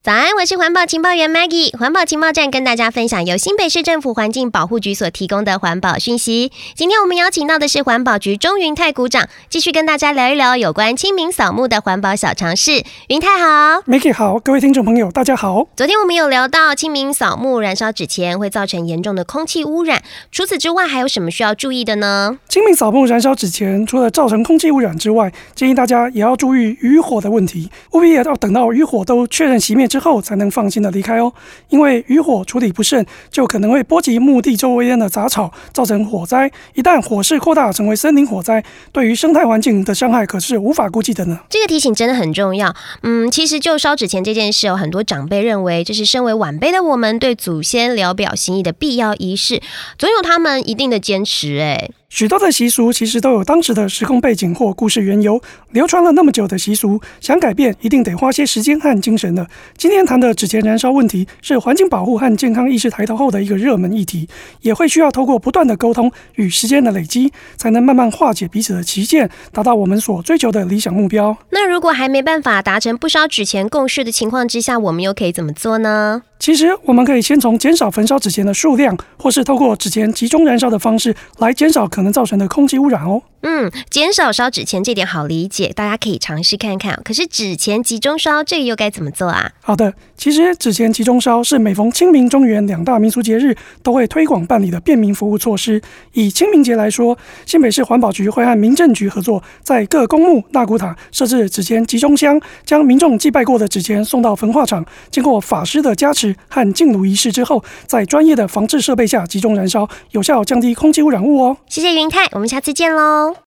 早安，我是环保情报员 Maggie。环保情报站跟大家分享由新北市政府环境保护局所提供的环保讯息。今天我们邀请到的是环保局钟云泰股长，继续跟大家聊一聊有关清明扫墓的环保小常识。云泰好 ，Maggie 好，各位听众朋友大家好。 昨天我们有聊到清明扫墓燃烧纸钱会造成严重的空气污染，除此之外还有什么需要注意的呢？ 清明扫墓燃烧纸钱，除了造成空气污染之外，建议大家也要注意余火的问题，务必也要等到余火都确认熄灭之后才能放心的离开哦。因为余火处理不慎，就可能会波及墓地周围的杂草，造成火灾。一旦火势扩大成为森林火灾，对于生态环境的伤害可是无法估计的呢。 这个提醒真的很重要。其实就烧纸钱这件事，很多长辈认为这是身为晚辈的我们对祖先聊表心意的必要仪式，总有他们一定的坚持。 许多的习俗其实都有当时的时空背景或故事缘由，流传了那么久的习俗，想改变一定得花些时间和精神的。今天谈的纸钱燃烧问题，是环境保护和健康意识抬头后的一个热门议题，也会需要透过不断的沟通与时间的累积，才能慢慢化解彼此的歧见，达到我们所追求的理想目标。 那如果还没办法达成不烧纸钱共识的情况之下，我们又可以怎么做呢？ 其实我们可以先从减少焚烧纸钱的数量，或是透过纸钱集中燃烧的方式来减少可能造成的空气污染哦。 减少烧纸钱这点好理解，大家可以尝试看看。可是纸钱集中烧这个又该怎么做啊？ 好的，其实纸钱集中烧是每逢清明、中元两大民俗节日都会推广办理的便民服务措施。以清明节来说，新北市环保局会和民政局合作，在各公墓、纳骨塔设置纸钱集中箱，将民众祭拜过的纸钱送到焚化厂，经过法师的加持和净炉仪式之后，在专业的防治设备下集中燃烧，有效降低空气污染物哦。 谢谢云泰，我们下次见喽。